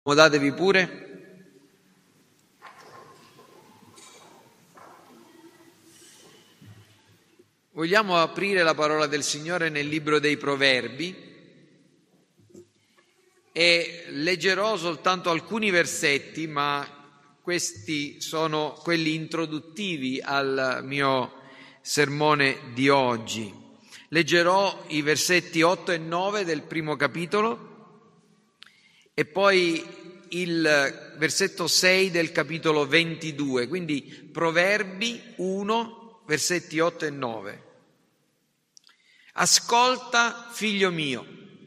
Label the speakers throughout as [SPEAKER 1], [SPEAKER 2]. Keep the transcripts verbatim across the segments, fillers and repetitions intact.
[SPEAKER 1] Accomodatevi pure. Vogliamo aprire la parola del Signore nel libro dei Proverbi e leggerò soltanto alcuni versetti, ma questi sono quelli introduttivi al mio sermone di oggi. Leggerò i versetti otto e nove del primo capitolo e poi il versetto sei del capitolo ventidue, quindi Proverbi uno, versetti otto e nove. Ascolta, figlio mio,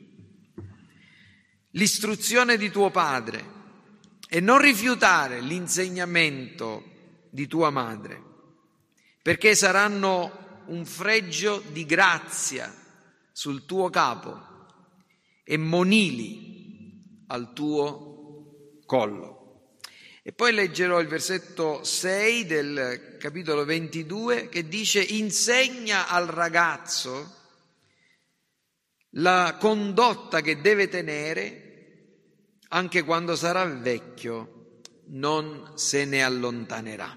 [SPEAKER 1] l'istruzione di tuo padre e non rifiutare l'insegnamento di tua madre, perché saranno un fregio di grazia sul tuo capo e monili al tuo collo. E poi leggerò il versetto sei del capitolo ventidue che dice: insegna al ragazzo la condotta che deve tenere, anche quando sarà vecchio non se ne allontanerà.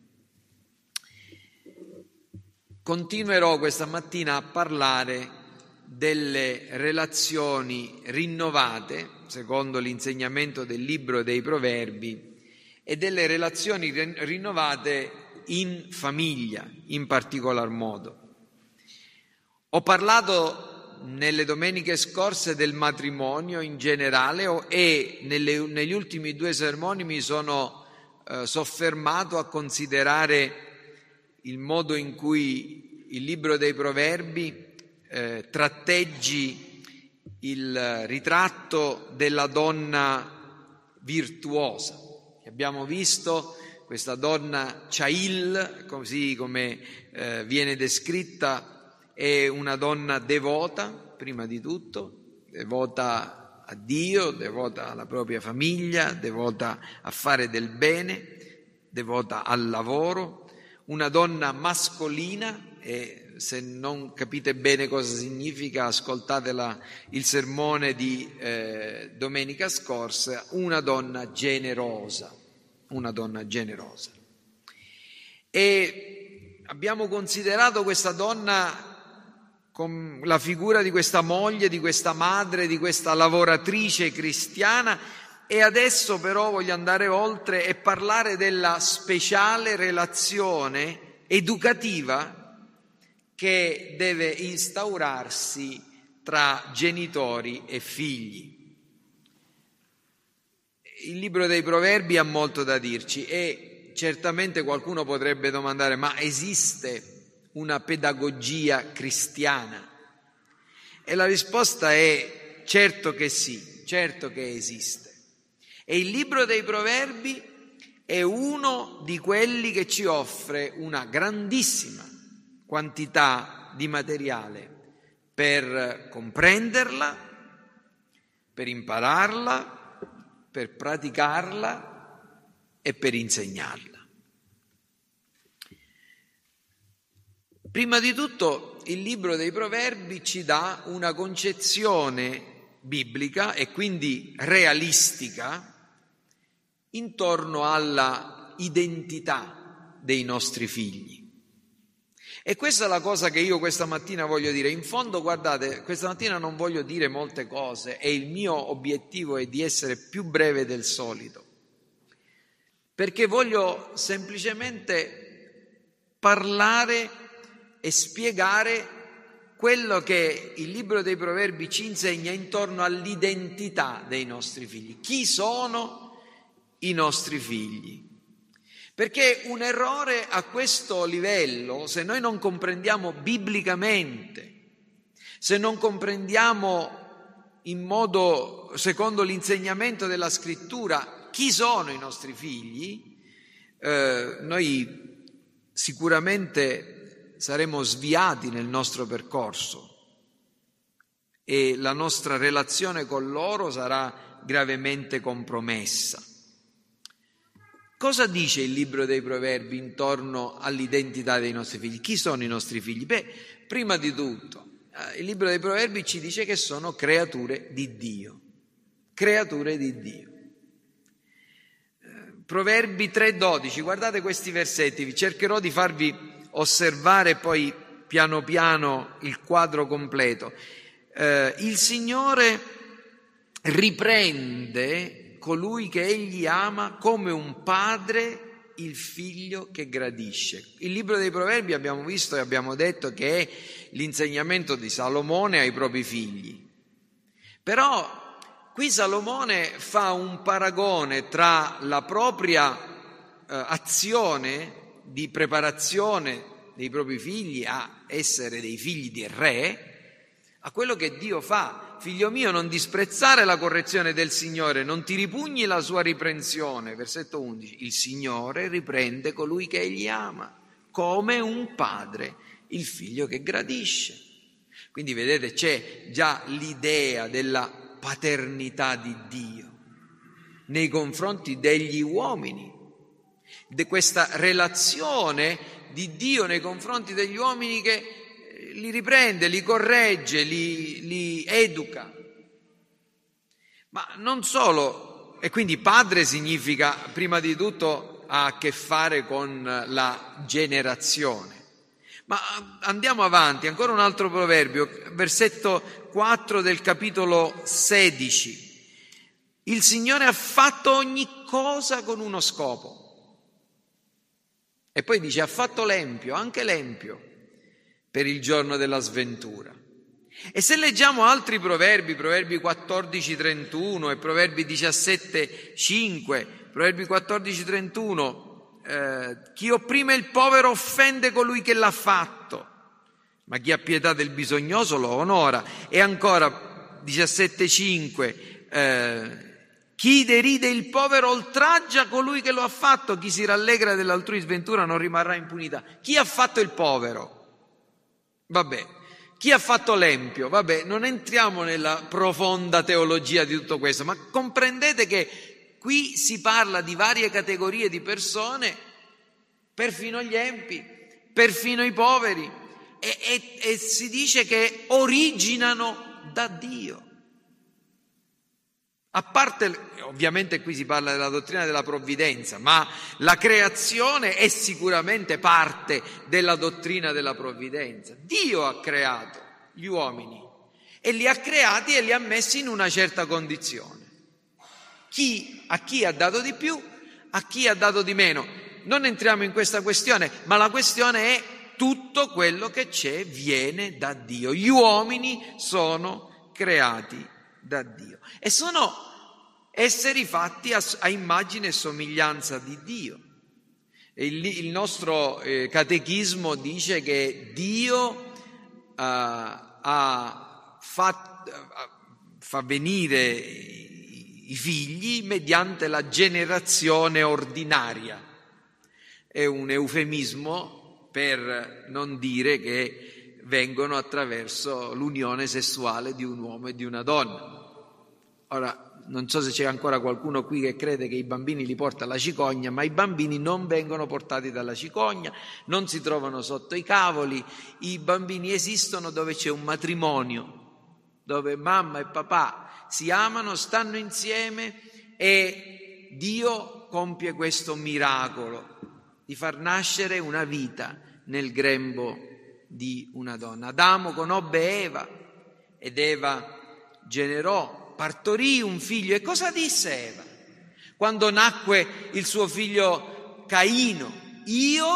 [SPEAKER 1] Continuerò questa mattina a parlare delle relazioni rinnovate, secondo l'insegnamento del libro dei Proverbi, e delle relazioni rinnovate in famiglia, in particolar modo. Ho parlato nelle domeniche scorse del matrimonio in generale e nelle, negli ultimi due sermoni mi sono eh, soffermato a considerare il modo in cui il libro dei Proverbi Eh, tratteggi il ritratto della donna virtuosa. Abbiamo visto questa donna Chail, così come eh, viene descritta, è una donna devota, prima di tutto, devota a Dio, devota alla propria famiglia, devota a fare del bene, devota al lavoro, una donna mascolina. E se non capite bene cosa significa, ascoltatela il sermone di eh, domenica scorsa, una donna generosa, una donna generosa. E abbiamo considerato questa donna con la figura di questa moglie, di questa madre, di questa lavoratrice cristiana, e adesso però voglio andare oltre e parlare della speciale relazione educativa che deve instaurarsi tra genitori e figli. Il libro dei Proverbi ha molto da dirci e certamente qualcuno potrebbe domandare: ma esiste una pedagogia cristiana? E la risposta è certo che sì, certo che esiste. E il libro dei Proverbi è uno di quelli che ci offre una grandissima quantità di materiale per comprenderla, per impararla, per praticarla e per insegnarla. Prima di tutto, il libro dei Proverbi ci dà una concezione biblica e quindi realistica intorno alla identità dei nostri figli. E questa è la cosa che io questa mattina voglio dire. In fondo, guardate, questa mattina non voglio dire molte cose e il mio obiettivo è di essere più breve del solito, perché voglio semplicemente parlare e spiegare quello che il libro dei Proverbi ci insegna intorno all'identità dei nostri figli. Chi sono i nostri figli? Perché un errore a questo livello, se noi non comprendiamo biblicamente, se non comprendiamo in modo secondo l'insegnamento della Scrittura chi sono i nostri figli, eh, noi sicuramente saremo sviati nel nostro percorso e la nostra relazione con loro sarà gravemente compromessa. Cosa dice il libro dei Proverbi intorno all'identità dei nostri figli? Chi sono i nostri figli? Beh, prima di tutto, il libro dei Proverbi ci dice che sono creature di Dio. Creature di Dio. Proverbi tre dodici, guardate questi versetti, cercherò di farvi osservare poi piano piano il quadro completo. Eh, il Signore riprende colui che egli ama come un padre il figlio che gradisce. Il libro dei Proverbi abbiamo visto e abbiamo detto che è l'insegnamento di Salomone ai propri figli. Però qui Salomone fa un paragone tra la propria eh, azione di preparazione dei propri figli a essere dei figli di re, a quello che Dio fa. Figlio mio, non disprezzare la correzione del Signore, non ti ripugni la sua riprensione. Versetto undici, il Signore riprende colui che egli ama, come un padre il figlio che gradisce. Quindi vedete, c'è già l'idea della paternità di Dio nei confronti degli uomini, di questa relazione di Dio nei confronti degli uomini che li riprende, li corregge, li, li educa. Ma non solo, e quindi padre significa prima di tutto ha a che fare con la generazione. Ma andiamo avanti, ancora un altro proverbio, versetto quattro del capitolo sedici. Il Signore ha fatto ogni cosa con uno scopo. E poi dice, ha fatto l'empio, anche l'empio, per il giorno della sventura. E se leggiamo altri proverbi, proverbi quattordici trentuno e proverbi diciassette cinque, proverbi quattordici trentuno, Eh, chi opprime il povero offende colui che l'ha fatto, ma chi ha pietà del bisognoso lo onora. E ancora diciassette cinque, eh, chi deride il povero oltraggia colui che lo ha fatto, chi si rallegra dell'altrui sventura non rimarrà impunita. Chi ha fatto il povero? Vabbè. Chi ha fatto l'empio? Vabbè, non entriamo nella profonda teologia di tutto questo, ma comprendete che qui si parla di varie categorie di persone, perfino gli empi, perfino i poveri, e, e, e si dice che originano da Dio. A parte, ovviamente qui si parla della dottrina della provvidenza, ma la creazione è sicuramente parte della dottrina della provvidenza. Dio ha creato gli uomini e li ha creati e li ha messi in una certa condizione. Chi, a chi ha dato di più, a chi ha dato di meno. Non entriamo in questa questione, ma la questione è tutto quello che c'è viene da Dio. Gli uomini sono creati da Dio e sono esseri fatti a, a immagine e somiglianza di Dio. E il, il nostro eh, catechismo dice che Dio uh, ha fatto, uh, fa venire i figli mediante la generazione ordinaria. È un eufemismo per non dire che vengono attraverso l'unione sessuale di un uomo e di una donna. Ora, non so se c'è ancora qualcuno qui che crede che i bambini li porta la cicogna, ma i bambini non vengono portati dalla cicogna, non si trovano sotto i cavoli. I bambini esistono dove c'è un matrimonio, dove mamma e papà si amano, stanno insieme e Dio compie questo miracolo di far nascere una vita nel grembo di una donna. Adamo conobbe Eva ed Eva generò, partorì un figlio. E cosa disse Eva quando nacque il suo figlio Caino? Io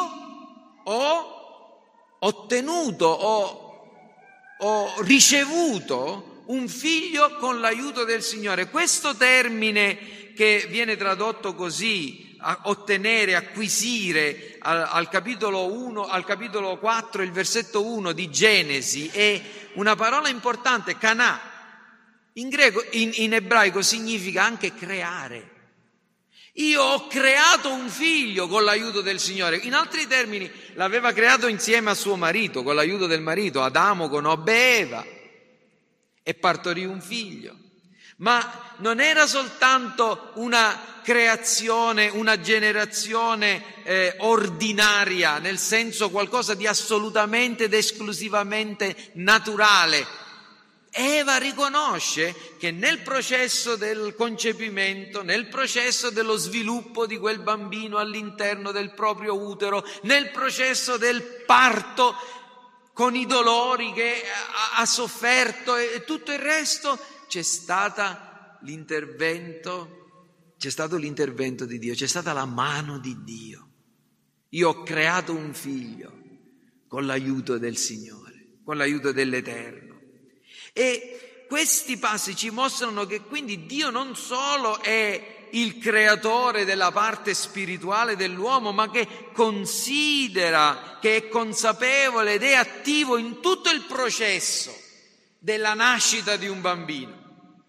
[SPEAKER 1] ho ottenuto, ho, ho ricevuto un figlio con l'aiuto del Signore. Questo termine che viene tradotto così, a ottenere, acquisire, al, al capitolo uno, al capitolo quattro, il versetto uno di Genesi, è una parola importante, kanà. In greco, in, in ebraico significa anche creare. Io ho creato un figlio con l'aiuto del Signore. In altri termini, l'aveva creato insieme a suo marito, con l'aiuto del marito. Adamo conobbe Eva e partorì un figlio. Ma non era soltanto una creazione, una generazione eh, ordinaria, nel senso qualcosa di assolutamente ed esclusivamente naturale. Eva riconosce che nel processo del concepimento, nel processo dello sviluppo di quel bambino all'interno del proprio utero, nel processo del parto con i dolori che ha sofferto e tutto il resto, c'è stata l'intervento, c'è stato l'intervento di Dio, c'è stata la mano di Dio. Io ho creato un figlio con l'aiuto del Signore, con l'aiuto dell'Eterno. E questi passi ci mostrano che quindi Dio non solo è il creatore della parte spirituale dell'uomo, ma che considera, che è consapevole ed è attivo in tutto il processo della nascita di un bambino.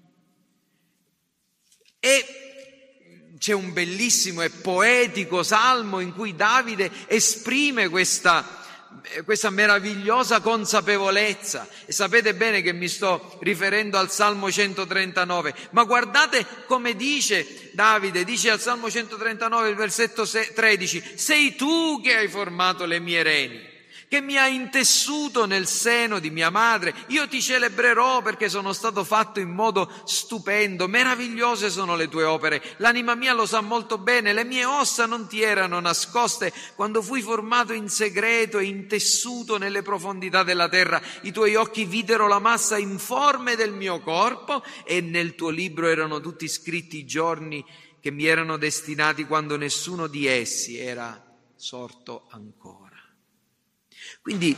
[SPEAKER 1] E c'è un bellissimo e poetico salmo in cui Davide esprime questa questa meravigliosa consapevolezza, e sapete bene che mi sto riferendo al Salmo centotrentanove, ma guardate come dice Davide, dice al Salmo centotrentanove, il versetto tredici: sei tu che hai formato le mie reni, che mi hai intessuto nel seno di mia madre. Io ti celebrerò perché sono stato fatto in modo stupendo, meravigliose sono le tue opere, l'anima mia lo sa molto bene, le mie ossa non ti erano nascoste quando fui formato in segreto e intessuto nelle profondità della terra. I tuoi occhi videro la massa informe del mio corpo e nel tuo libro erano tutti scritti i giorni che mi erano destinati quando nessuno di essi era sorto ancora. Quindi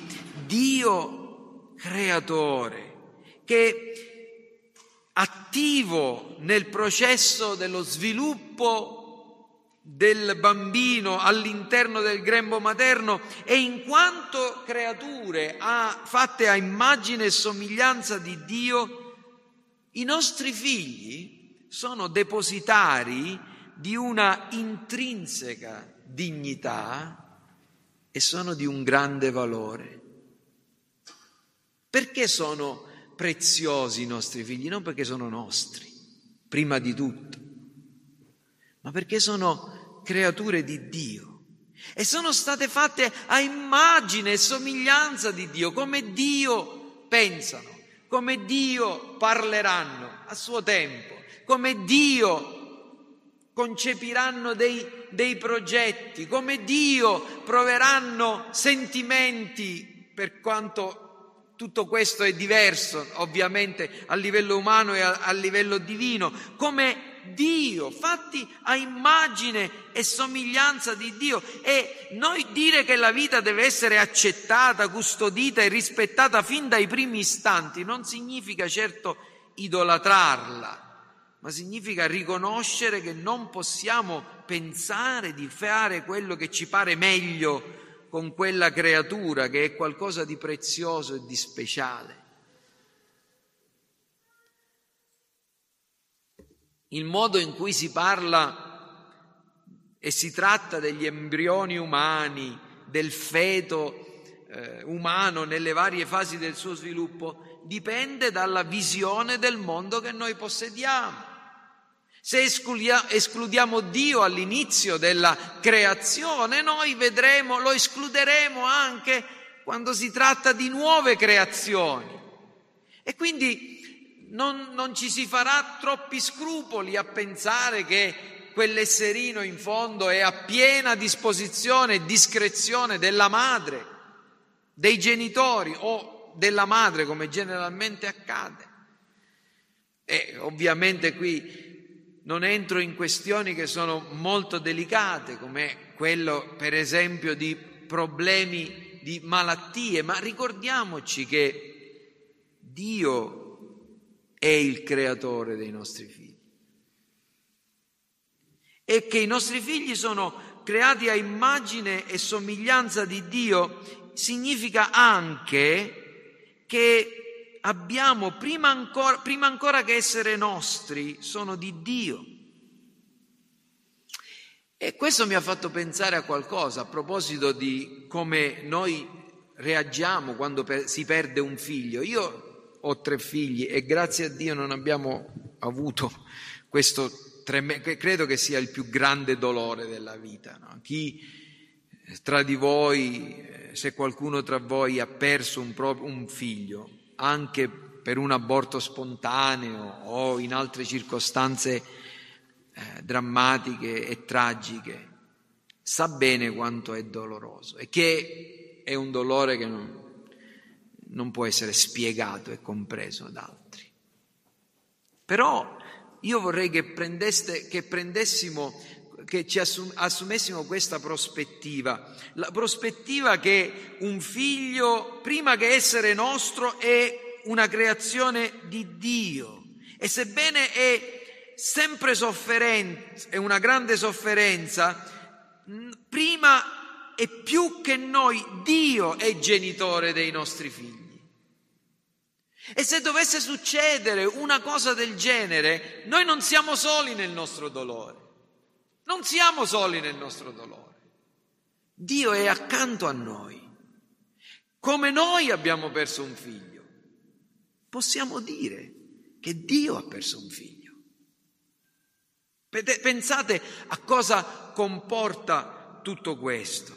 [SPEAKER 1] Dio creatore, che attivo nel processo dello sviluppo del bambino all'interno del grembo materno, e in quanto creature fatte a immagine e somiglianza di Dio, i nostri figli sono depositari di una intrinseca dignità e sono di un grande valore. Perché sono preziosi i nostri figli? Non perché sono nostri, prima di tutto, ma perché sono creature di Dio e sono state fatte a immagine e somiglianza di Dio, come Dio pensano, come Dio parleranno a suo tempo, come Dio concepiranno dei, dei progetti, come Dio proveranno sentimenti, per quanto tutto questo è diverso ovviamente a livello umano e a, a livello divino, come Dio, fatti a immagine e somiglianza di Dio. E noi dire che la vita deve essere accettata, custodita e rispettata fin dai primi istanti non significa certo idolatrarla, ma significa riconoscere che non possiamo pensare di fare quello che ci pare meglio con quella creatura che è qualcosa di prezioso e di speciale. Il modo in cui si parla e si tratta degli embrioni umani, del feto eh, umano nelle varie fasi del suo sviluppo, dipende dalla visione del mondo che noi possediamo. Se escludiamo Dio all'inizio della creazione, noi vedremo, lo escluderemo anche quando si tratta di nuove creazioni. E quindi non, non ci si farà troppi scrupoli a pensare che quell'esserino in fondo è a piena disposizione e discrezione della madre, dei genitori o della madre, come generalmente accade. E ovviamente qui non entro in questioni che sono molto delicate, come quello per esempio di problemi di malattie, ma ricordiamoci che Dio è il creatore dei nostri figli e che i nostri figli sono creati a immagine e somiglianza di Dio. Significa anche che abbiamo, prima ancora, prima ancora che essere nostri, sono di Dio. E questo mi ha fatto pensare a qualcosa a proposito di come noi reagiamo quando per, si perde un figlio. Io ho tre figli e grazie a Dio non abbiamo avuto questo tremendo, credo che sia il più grande dolore della vita, no? Chi tra di voi, se qualcuno tra voi ha perso un, pro, un figlio, anche per un aborto spontaneo o in altre circostanze eh, drammatiche e tragiche, sa bene quanto è doloroso e che è un dolore che non, non può essere spiegato e compreso da altri. Però io vorrei che prendeste, che prendessimo, che ci assum, assumessimo questa prospettiva, la prospettiva che un figlio, prima che essere nostro, è una creazione di Dio, e sebbene è sempre sofferenza, è una grande sofferenza, prima e più che noi Dio è genitore dei nostri figli. E se dovesse succedere una cosa del genere, noi non siamo soli nel nostro dolore, non siamo soli nel nostro dolore. Dio è accanto a noi. Come noi abbiamo perso un figlio, possiamo dire che Dio ha perso un figlio. Pensate a cosa comporta tutto questo.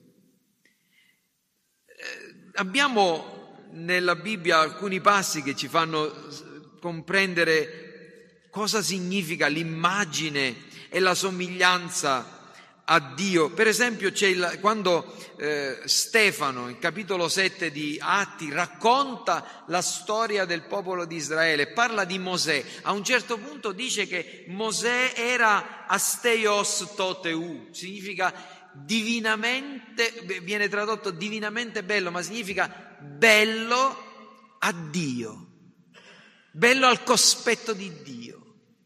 [SPEAKER 1] Eh, abbiamo nella Bibbia alcuni passi che ci fanno comprendere cosa significa l'immagine e la somiglianza a Dio. Per esempio c'è il, quando eh, Stefano, in capitolo sette di Atti, racconta la storia del popolo di Israele, parla di Mosè. A un certo punto dice che Mosè era asteios toteu, significa divinamente, viene tradotto divinamente bello, ma significa bello a Dio, bello al cospetto di Dio.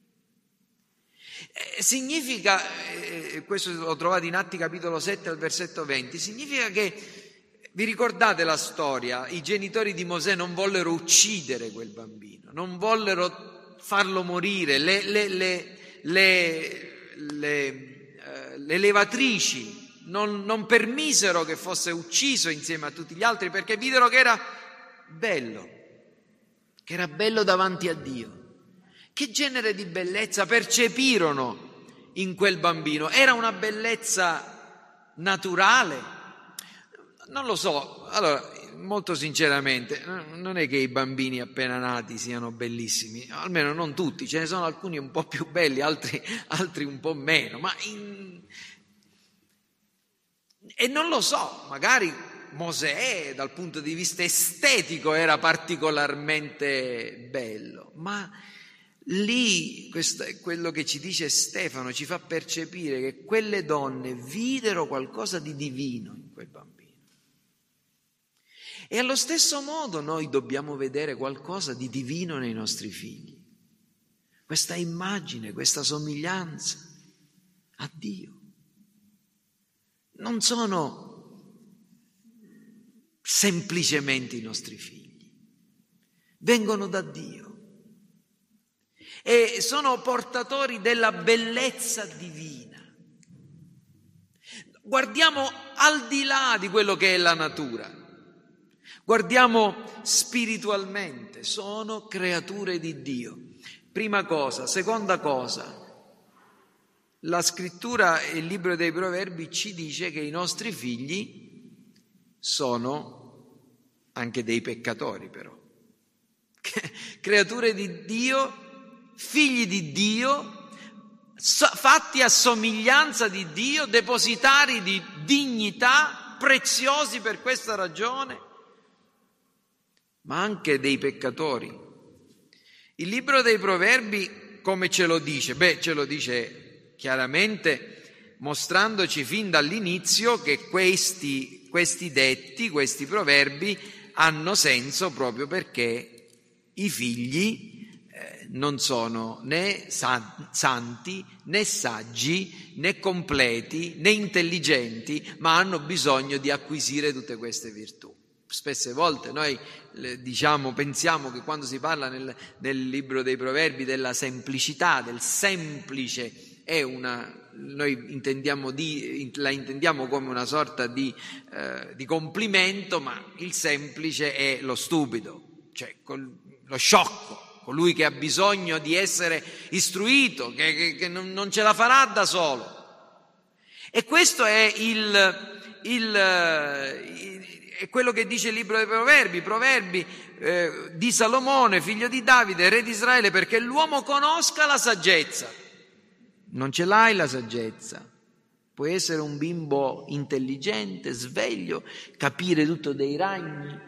[SPEAKER 1] Eh, significa, eh, questo l'ho trovato in Atti capitolo sette al versetto venti, significa che, vi ricordate la storia, i genitori di Mosè non vollero uccidere quel bambino, non vollero farlo morire, le, le, le, le, le, eh, le levatrici non, non permisero che fosse ucciso insieme a tutti gli altri, perché videro che era bello, che era bello davanti a Dio. Che genere di bellezza percepirono in quel bambino? Era una bellezza naturale? Non lo so. Allora, molto sinceramente, non è che i bambini appena nati siano bellissimi, almeno non tutti, ce ne sono alcuni un po' più belli, altri, altri un po' meno, ma in... e non lo so, magari Mosè dal punto di vista estetico era particolarmente bello, ma lì, questo è quello che ci dice Stefano, ci fa percepire che quelle donne videro qualcosa di divino in quel bambino. E allo stesso modo noi dobbiamo vedere qualcosa di divino nei nostri figli. Questa immagine, questa somiglianza a Dio. Non sono semplicemente i nostri figli, vengono da Dio. E sono portatori della bellezza divina. Guardiamo al di là di quello che è la natura, guardiamo spiritualmente, sono creature di Dio. Prima cosa. Seconda cosa, la scrittura e il libro dei Proverbi ci dice che i nostri figli sono anche dei peccatori, però. Creature di Dio, figli di Dio, fatti a somiglianza di Dio, depositari di dignità, preziosi per questa ragione, ma anche dei peccatori. Il libro dei Proverbi come ce lo dice? Beh, ce lo dice chiaramente mostrandoci fin dall'inizio che questi, questi detti, questi proverbi hanno senso proprio perché i figli non sono né santi, né saggi, né completi, né intelligenti, ma hanno bisogno di acquisire tutte queste virtù. Spesse volte noi diciamo, pensiamo che quando si parla nel, nel libro dei Proverbi della semplicità, del semplice, è una, noi intendiamo di, la intendiamo come una sorta di, eh, di complimento, ma il semplice è lo stupido, cioè col, lo sciocco. Colui che ha bisogno di essere istruito, che, che, che non, non ce la farà da solo. E questo è il, il, è quello che dice il libro dei Proverbi, Proverbi eh, di Salomone, figlio di Davide, re di Israele, perché l'uomo conosca la saggezza. Non ce l'hai la saggezza. Puoi essere un bimbo intelligente, sveglio, capire tutto dei ragni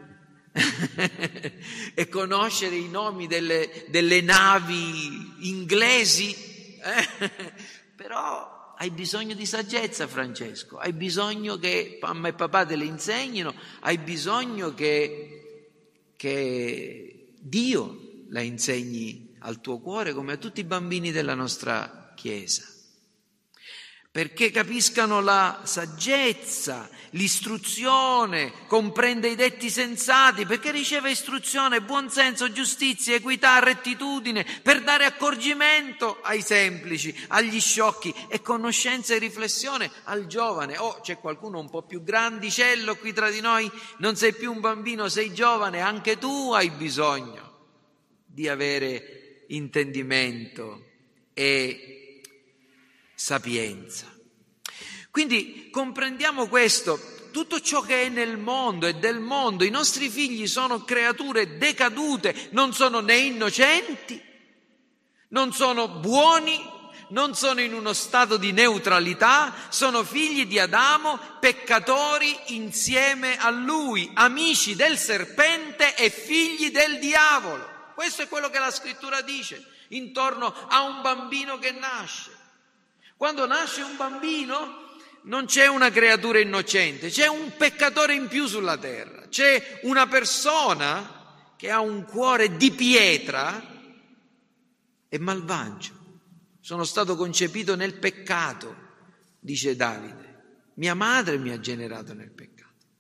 [SPEAKER 1] e conoscere i nomi delle, delle navi inglesi, eh? Però hai bisogno di saggezza, Francesco, hai bisogno che mamma e papà te le insegnino, hai bisogno che, che Dio la insegni al tuo cuore come a tutti i bambini della nostra Chiesa, perché capiscano la saggezza, l'istruzione, comprende i detti sensati, perché riceve istruzione, buonsenso, giustizia, equità, rettitudine, per dare accorgimento ai semplici, agli sciocchi, e conoscenza e riflessione al giovane. Oh, c'è qualcuno un po' più grandicello qui tra di noi? Non sei più un bambino, sei giovane, anche tu hai bisogno di avere intendimento e sapienza. Quindi comprendiamo questo, tutto ciò che è nel mondo e del mondo, i nostri figli sono creature decadute, non sono né innocenti, non sono buoni, non sono in uno stato di neutralità, sono figli di Adamo, peccatori insieme a lui, amici del serpente e figli del diavolo. Questo è quello che la scrittura dice intorno a un bambino che nasce. Quando nasce un bambino non c'è una creatura innocente, c'è un peccatore in più sulla terra, c'è una persona che ha un cuore di pietra e malvagio. Sono stato concepito nel peccato, dice Davide. Mia madre mi ha generato nel peccato.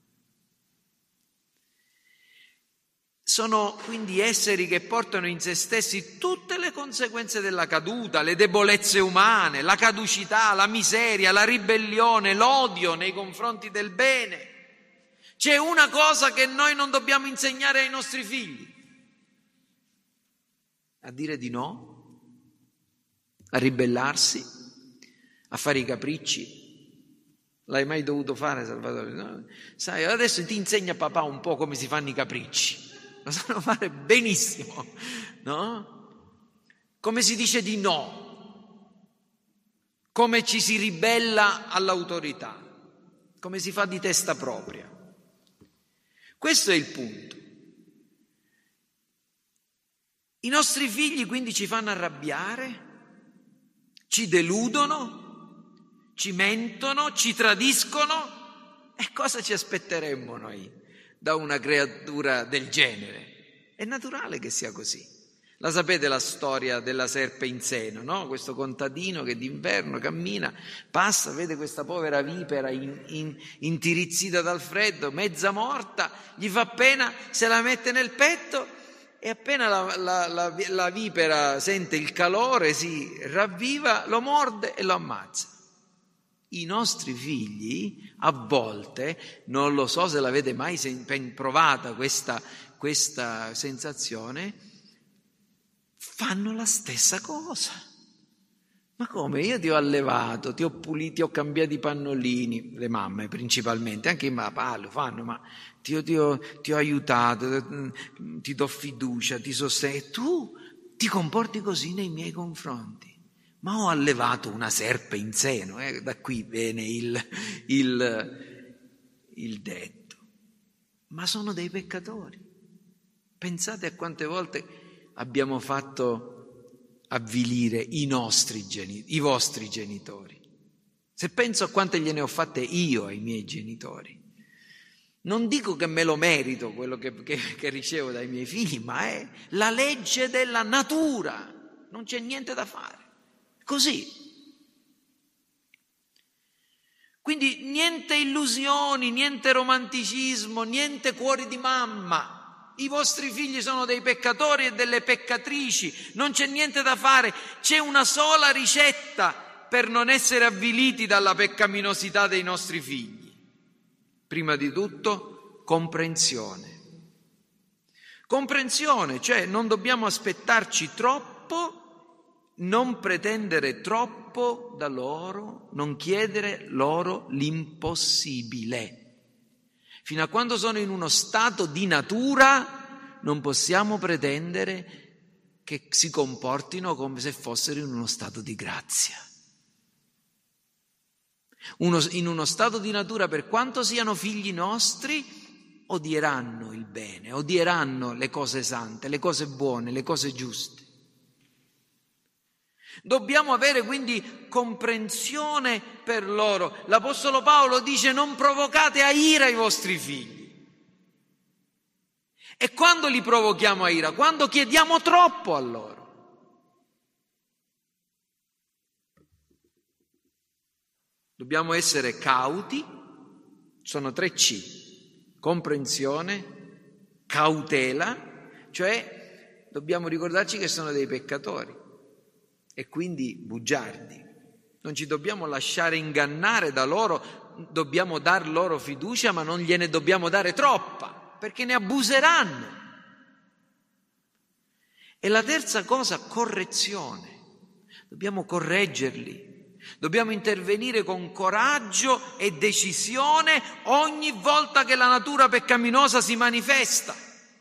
[SPEAKER 1] Sono quindi esseri che portano in se stessi tutte le conseguenze della caduta, le debolezze umane, la caducità, la miseria, la ribellione, l'odio nei confronti del bene. C'è una cosa che noi non dobbiamo insegnare ai nostri figli: a dire di no, a ribellarsi, a fare i capricci. L'hai mai dovuto fare, Salvatore? No? Sai, adesso ti insegna papà un po' come si fanno i capricci. Lo sanno fare benissimo, no? Come si dice di no, come ci si ribella all'autorità, come si fa di testa propria. Questo è il punto. I nostri figli quindi ci fanno arrabbiare, ci deludono, ci mentono, ci tradiscono. E cosa ci aspetteremmo noi da una creatura del genere? È naturale che sia così. La sapete la storia della serpe in seno, no? Questo contadino che d'inverno cammina, passa, vede questa povera vipera in, in, intirizzita dal freddo, mezza morta, gli fa pena, se la mette nel petto e appena la, la, la, la vipera sente il calore, si ravviva, lo morde e lo ammazza. I nostri figli, a volte, non lo so se l'avete mai provata questa, questa sensazione, fanno la stessa cosa. Ma come? Io ti ho allevato, ti ho pulito, ti ho cambiato i pannolini, le mamme principalmente, anche i papà lo fanno, ma ti ho, ti ho, ti ho aiutato, ti do fiducia, ti sostengo, e tu ti comporti così nei miei confronti. Ma ho allevato una serpe in seno, eh? Da qui viene il, il, il detto. Ma sono dei peccatori. Pensate a quante volte abbiamo fatto avvilire i nostri genitori, i vostri genitori. Se penso a quante gliene ho fatte io ai miei genitori, non dico che me lo merito quello che, che, che ricevo dai miei figli, ma è la legge della natura, non c'è niente da fare. Così. Quindi niente illusioni, niente romanticismo, niente cuori di mamma. I vostri figli sono dei peccatori e delle peccatrici, non c'è niente da fare, c'è una sola ricetta per non essere avviliti dalla peccaminosità dei nostri figli. Prima di tutto, comprensione. Comprensione, cioè non dobbiamo aspettarci troppo, non pretendere troppo da loro, non chiedere loro l'impossibile. Fino a quando sono in uno stato di natura non possiamo pretendere che si comportino come se fossero in uno stato di grazia. Uno, in uno stato di natura, per quanto siano figli nostri, odieranno il bene, odieranno le cose sante, le cose buone, le cose giuste. Dobbiamo avere quindi comprensione per loro. L'Apostolo Paolo dice: non provocate a ira i vostri figli. E quando li provochiamo a ira? Quando chiediamo troppo a loro. Dobbiamo essere cauti, sono tre C: comprensione, cautela, cioè dobbiamo ricordarci che sono dei peccatori e quindi bugiardi. Non ci dobbiamo lasciare ingannare da loro, dobbiamo dar loro fiducia, ma non gliene dobbiamo dare troppa, perché ne abuseranno. E la terza cosa, correzione. Dobbiamo correggerli. Dobbiamo intervenire con coraggio e decisione ogni volta che la natura peccaminosa si manifesta.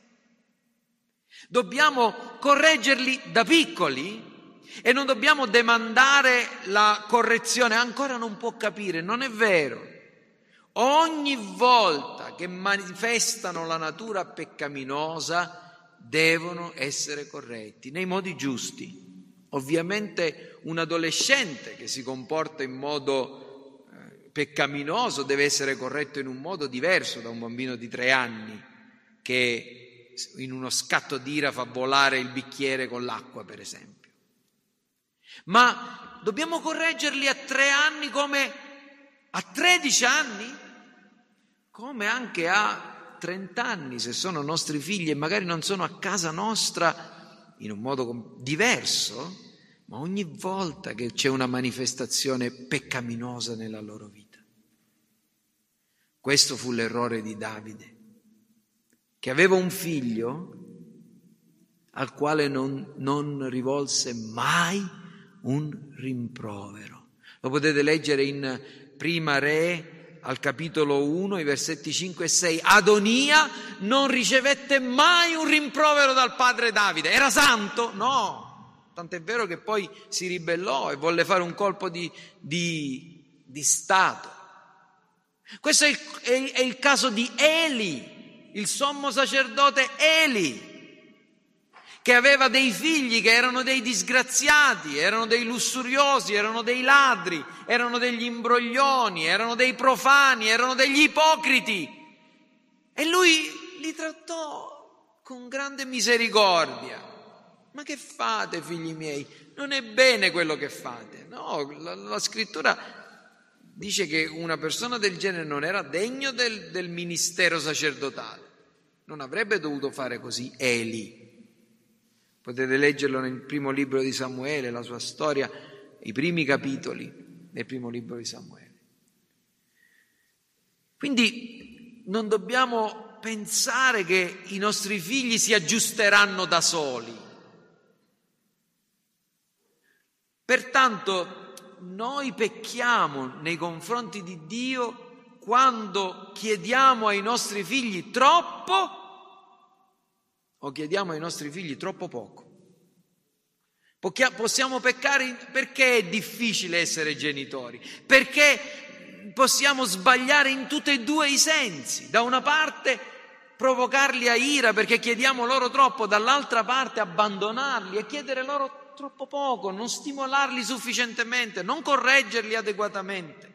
[SPEAKER 1] Dobbiamo correggerli da piccoli e non dobbiamo demandare la correzione. Ancora non può capire, non è vero. Ogni volta che manifestano la natura peccaminosa devono essere corretti nei modi giusti. Ovviamente un adolescente che si comporta in modo eh, peccaminoso deve essere corretto in un modo diverso da un bambino di tre anni che in uno scatto d'ira fa volare il bicchiere con l'acqua, per esempio. Ma dobbiamo correggerli a tre anni come a tredici anni, come anche a trenta anni, se sono nostri figli e magari non sono a casa nostra in un modo diverso, ma ogni volta che c'è una manifestazione peccaminosa nella loro vita. Questo fu l'errore di Davide, che aveva un figlio al quale non, non rivolse mai un rimprovero. Lo potete leggere in Prima Re, al capitolo uno, i versetti cinque e sei. Adonia non ricevette mai un rimprovero dal padre Davide. Era santo? No. Tant'è vero che poi si ribellò e volle fare un colpo di, di, di stato. Questo è il, è, è il caso di Eli, il sommo sacerdote Eli, che aveva dei figli che erano dei disgraziati, erano dei lussuriosi, erano dei ladri, erano degli imbroglioni, erano dei profani, erano degli ipocriti. E lui li trattò con grande misericordia. Ma che fate, figli miei? Non è bene quello che fate. No, la, la scrittura dice che una persona del genere non era degno del, del ministero sacerdotale. Non avrebbe dovuto fare così Eli. Potete leggerlo nel primo libro di Samuele, la sua storia, i primi capitoli del primo libro di Samuele. Quindi non dobbiamo pensare che i nostri figli si aggiusteranno da soli. Pertanto noi pecchiamo nei confronti di Dio quando chiediamo ai nostri figli troppo o chiediamo ai nostri figli troppo poco. Possiamo peccare perché è difficile essere genitori, perché possiamo sbagliare in tutti e due i sensi. Da una parte provocarli a ira perché chiediamo loro troppo, dall'altra parte abbandonarli e chiedere loro troppo poco, non stimolarli sufficientemente, non correggerli adeguatamente.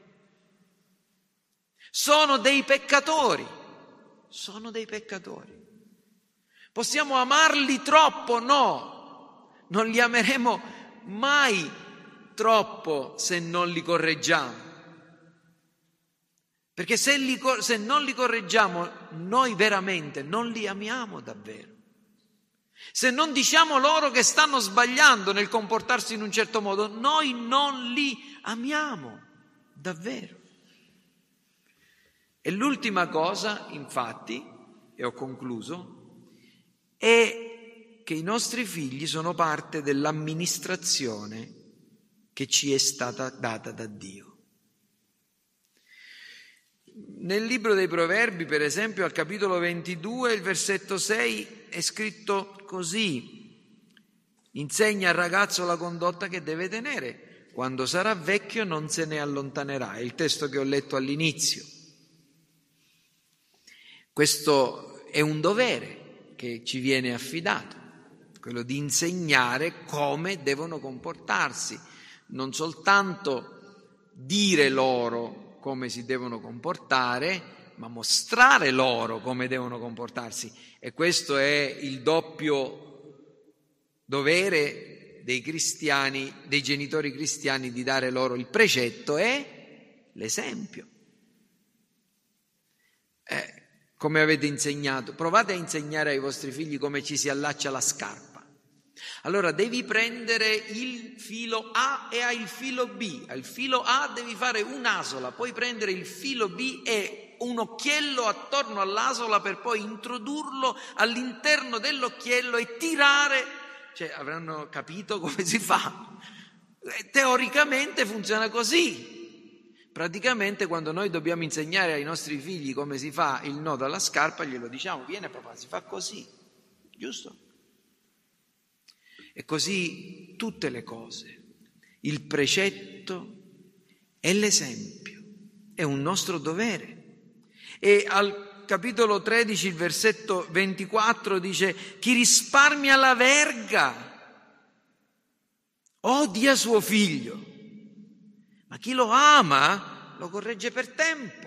[SPEAKER 1] Sono dei peccatori, sono dei peccatori. Possiamo amarli troppo? No, non li ameremo mai troppo se non li correggiamo. Perché se, li, se non li correggiamo, noi veramente non li amiamo davvero. Se non diciamo loro che stanno sbagliando nel comportarsi in un certo modo, noi non li amiamo davvero. E l'ultima cosa, infatti, e ho concluso, è che i nostri figli sono parte dell'amministrazione che ci è stata data da Dio. Nel libro dei Proverbi, per esempio, al capitolo ventidue, il versetto sei, è scritto così: insegna al ragazzo la condotta che deve tenere, quando sarà vecchio non se ne allontanerà. È il testo che ho letto all'inizio. Questo è un dovere che ci viene affidato, quello di insegnare come devono comportarsi, non soltanto dire loro come si devono comportare, ma mostrare loro come devono comportarsi. E questo è il doppio dovere dei cristiani, dei genitori cristiani, di dare loro il precetto e l'esempio. Eh, come avete insegnato, provate a insegnare ai vostri figli come ci si allaccia la scarpa. Allora devi prendere il filo A e hai il filo B. Al filo A devi fare un'asola, poi prendere il filo B e un occhiello attorno all'asola per poi introdurlo all'interno dell'occhiello e tirare. Cioè, avranno capito come si fa? Teoricamente funziona così. Praticamente quando noi dobbiamo insegnare ai nostri figli come si fa il nodo alla scarpa, glielo diciamo: viene papà, si fa così, giusto? E così tutte le cose, il precetto e l'esempio, è un nostro dovere. E al capitolo tredici, il versetto ventiquattro dice: chi risparmia la verga odia suo figlio, ma chi lo ama lo corregge per tempo.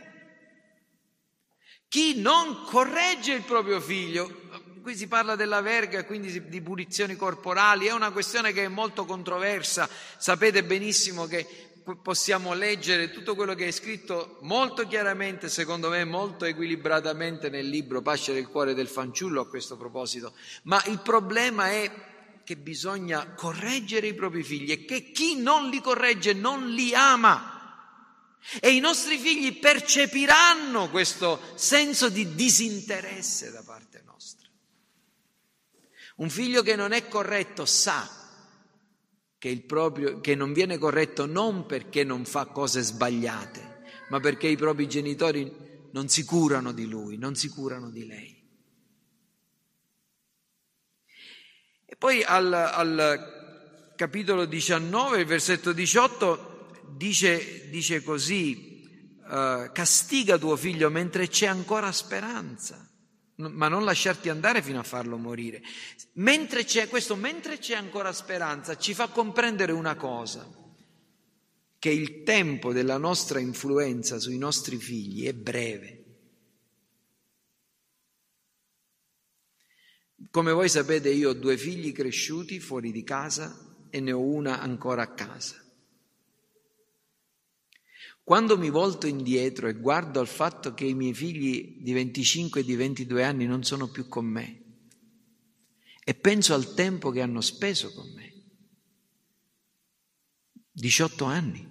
[SPEAKER 1] Chi non corregge il proprio figlio, qui si parla della verga, quindi di punizioni corporali, è una questione che è molto controversa. Sapete benissimo che possiamo leggere tutto quello che è scritto molto chiaramente, secondo me molto equilibratamente, nel libro Pascere il cuore del fanciullo a questo proposito. Ma il problema è che bisogna correggere i propri figli e che chi non li corregge non li ama. E i nostri figli percepiranno questo senso di disinteresse da parte nostra. Un figlio che non è corretto sa che, il proprio, che non viene corretto non perché non fa cose sbagliate, ma perché i propri genitori non si curano di lui, non si curano di lei. E poi al, al capitolo diciannove, il versetto diciotto, dice, dice così: uh, castiga tuo figlio mentre c'è ancora speranza, ma non lasciarti andare fino a farlo morire. Mentre c'è questo, mentre c'è ancora speranza, ci fa comprendere una cosa: che il tempo della nostra influenza sui nostri figli è breve. Come voi sapete, io ho due figli cresciuti fuori di casa e ne ho una ancora a casa. Quando mi volto indietro e guardo al fatto che i miei figli di venticinque e di ventidue anni non sono più con me e penso al tempo che hanno speso con me, diciotto anni,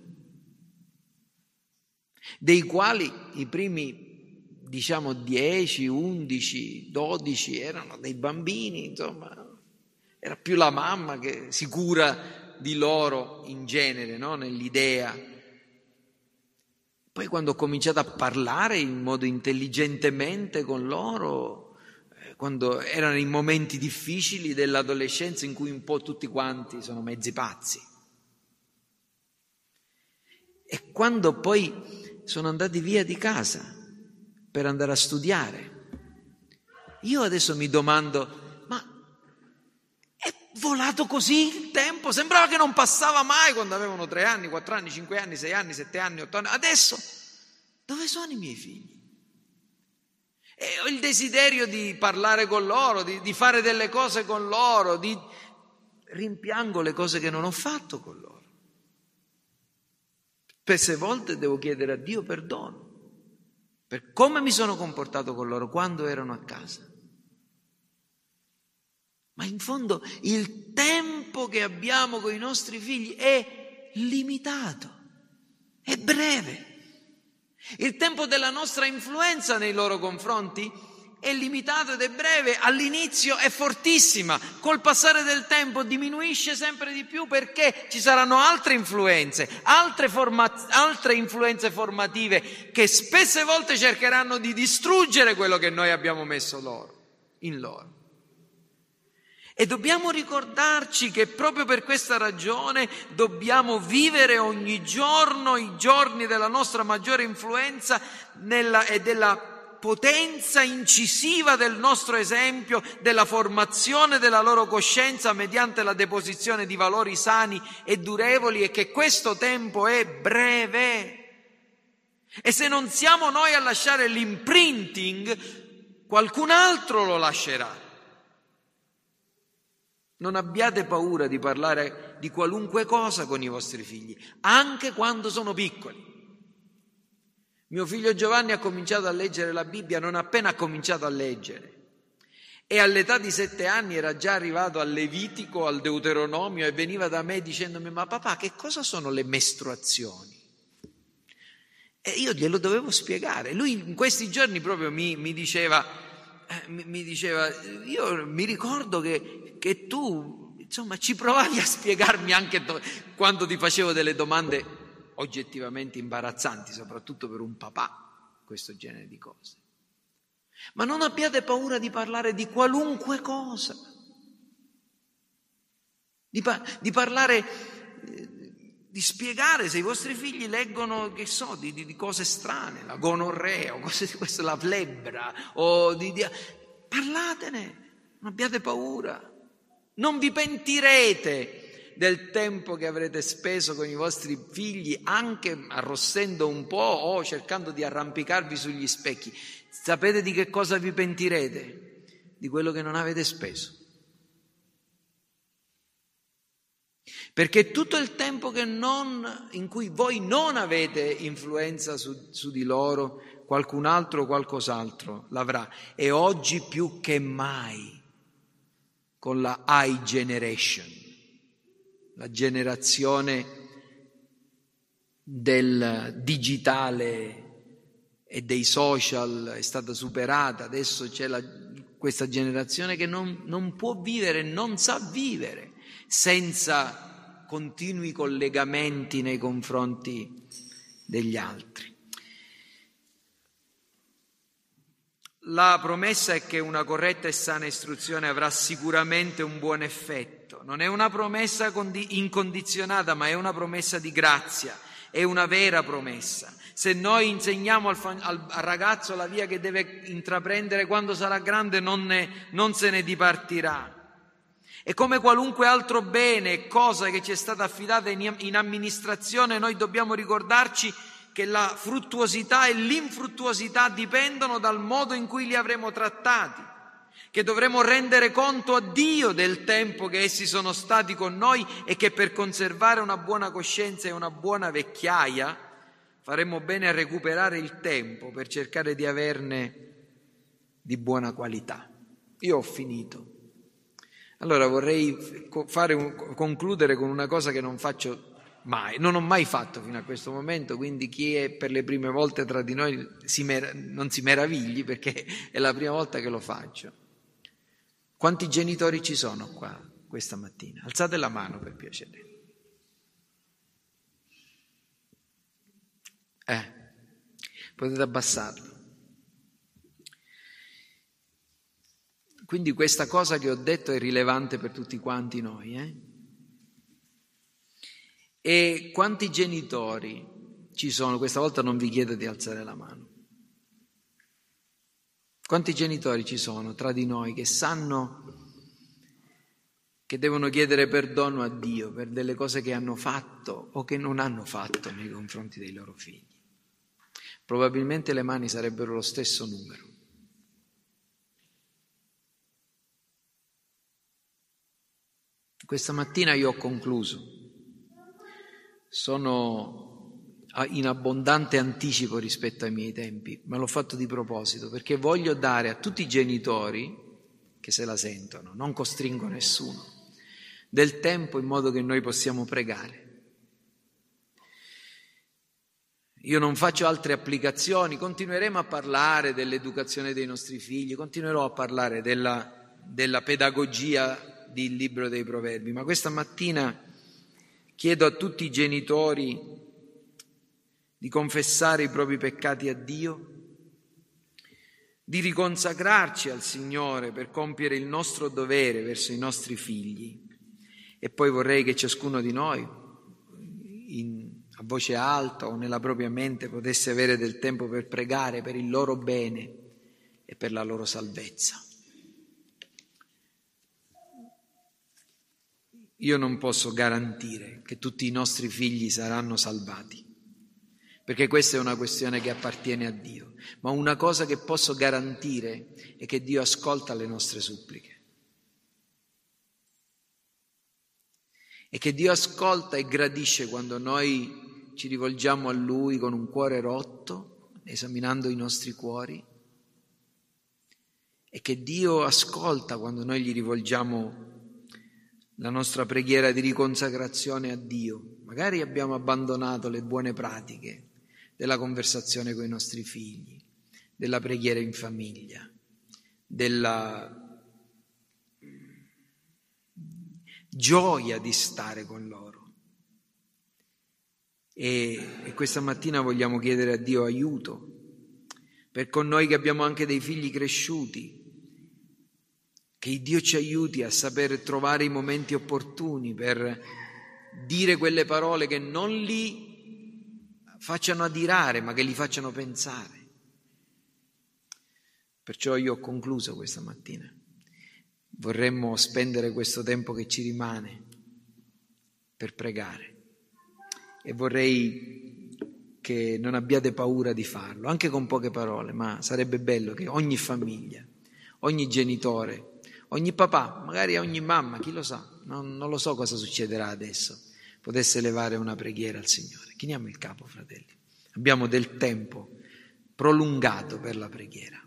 [SPEAKER 1] dei quali i primi, diciamo, dieci, undici, dodici erano dei bambini, insomma, era più la mamma che si cura di loro in genere, no? Nell'idea. Poi quando ho cominciato a parlare in modo intelligentemente con loro, eh, quando erano i momenti difficili dell'adolescenza in cui un po' tutti quanti sono mezzi pazzi. E quando poi sono andati via di casa per andare a studiare, io adesso mi domando: ma è volato così il tempo? Sembrava che non passava mai quando avevano tre anni, quattro anni, cinque anni, sei anni, sette anni, otto anni. Adesso dove sono i miei figli? E ho il desiderio di parlare con loro, di, di fare delle cose con loro, di rimpiango le cose che non ho fatto con loro. Spesse volte devo chiedere a Dio perdono per come mi sono comportato con loro quando erano a casa. Ma in fondo il tempo che abbiamo con i nostri figli è limitato, è breve. Il tempo della nostra influenza nei loro confronti è limitato ed è breve, all'inizio è fortissima, col passare del tempo diminuisce sempre di più perché ci saranno altre influenze, altre, forma- altre influenze formative che spesse volte cercheranno di distruggere quello che noi abbiamo messo loro, in loro. E dobbiamo ricordarci che proprio per questa ragione dobbiamo vivere ogni giorno i giorni della nostra maggiore influenza nella, e della potenza incisiva del nostro esempio, della formazione della loro coscienza mediante la deposizione di valori sani e durevoli, e che questo tempo è breve. E se non siamo noi a lasciare l'imprinting, qualcun altro lo lascerà. Non abbiate paura di parlare di qualunque cosa con i vostri figli, anche quando sono piccoli. Mio figlio Giovanni ha cominciato a leggere la Bibbia non appena ha cominciato a leggere, e all'età di sette anni era già arrivato al Levitico, al Deuteronomio, e veniva da me dicendomi: ma papà, che cosa sono le mestruazioni? E io glielo dovevo spiegare. Lui in questi giorni proprio mi, mi diceva eh, mi, mi diceva io mi ricordo che, che tu insomma ci provavi a spiegarmi anche do, quando ti facevo delle domande oggettivamente imbarazzanti, soprattutto per un papà, questo genere di cose. Ma non abbiate paura di parlare di qualunque cosa, di, pa- di parlare, eh, di spiegare se i vostri figli leggono, che so, di, di, di cose strane, la gonorrea o cose di questo, la plebbra, o di, di... parlatene, non abbiate paura, non vi pentirete del tempo che avrete speso con i vostri figli, anche arrossendo un po' o cercando di arrampicarvi sugli specchi. Sapete di che cosa vi pentirete? Di quello che non avete speso. Perché tutto il tempo che non, in cui voi non avete influenza su, su di loro, qualcun altro o qualcos'altro l'avrà. E oggi più che mai, con la I generation, la generazione del digitale e dei social è stata superata, adesso c'è la, questa generazione che non, non può vivere, non sa vivere senza continui collegamenti nei confronti degli altri. La promessa è che una corretta e sana istruzione avrà sicuramente un buon effetto. Non è una promessa incondizionata, ma è una promessa di grazia, è una vera promessa. Se noi insegniamo al, al, al ragazzo la via che deve intraprendere, quando sarà grande non, ne, non se ne dipartirà. E come qualunque altro bene e cosa che ci è stata affidata in, in amministrazione, noi dobbiamo ricordarci che la fruttuosità e l'infruttuosità dipendono dal modo in cui li avremo trattati, che dovremo rendere conto a Dio del tempo che essi sono stati con noi, e che per conservare una buona coscienza e una buona vecchiaia faremo bene a recuperare il tempo per cercare di averne di buona qualità. Io ho finito. Allora vorrei fare un, concludere con una cosa che non faccio mai, non ho mai fatto fino a questo momento, quindi chi è per le prime volte tra di noi si mer- non si meravigli, perché è la prima volta che lo faccio. Quanti genitori ci sono qua questa mattina? Alzate la mano per piacere. Eh, potete abbassarlo. Quindi questa cosa che ho detto è rilevante per tutti quanti noi, eh? E quanti genitori ci sono? Questa volta non vi chiedo di alzare la mano. Quanti genitori ci sono tra di noi che sanno che devono chiedere perdono a Dio per delle cose che hanno fatto o che non hanno fatto nei confronti dei loro figli? Probabilmente le mani sarebbero lo stesso numero. Questa mattina io ho concluso. Sono in abbondante anticipo rispetto ai miei tempi, ma l'ho fatto di proposito perché voglio dare a tutti i genitori che se la sentono, non costringo nessuno, del tempo in modo che noi possiamo pregare. io non faccio altre applicazioni, continueremo a parlare dell'educazione dei nostri figli, continuerò a parlare della, della pedagogia del libro dei Proverbi, ma questa mattina chiedo a tutti i genitori di confessare i propri peccati a Dio, di riconsacrarci al Signore per compiere il nostro dovere verso i nostri figli. E poi vorrei che ciascuno di noi, in, a voce alta o nella propria mente, potesse avere del tempo per pregare per il loro bene e per la loro salvezza. Io non posso garantire che tutti i nostri figli saranno salvati, perché questa è una questione che appartiene a Dio, ma una cosa che posso garantire è che Dio ascolta le nostre suppliche. E che Dio ascolta e gradisce quando noi ci rivolgiamo a Lui con un cuore rotto, esaminando i nostri cuori, e che Dio ascolta quando noi gli rivolgiamo la nostra preghiera di riconsacrazione a Dio. Magari abbiamo abbandonato le buone pratiche della conversazione con i nostri figli, della preghiera in famiglia, della gioia di stare con loro. E, e questa mattina vogliamo chiedere a Dio aiuto, per con noi che abbiamo anche dei figli cresciuti, che Dio ci aiuti a saper trovare i momenti opportuni per dire quelle parole che non li facciano adirare, ma che li facciano pensare. Perciò io ho concluso questa mattina. Vorremmo spendere questo tempo che ci rimane per pregare e vorrei che non abbiate paura di farlo, anche con poche parole, ma sarebbe bello che ogni famiglia, ogni genitore, ogni papà, magari ogni mamma, chi lo sa, non, non lo so cosa succederà adesso, potesse elevare una preghiera al Signore. Chiniamo il capo, fratelli. Abbiamo del tempo prolungato per la preghiera.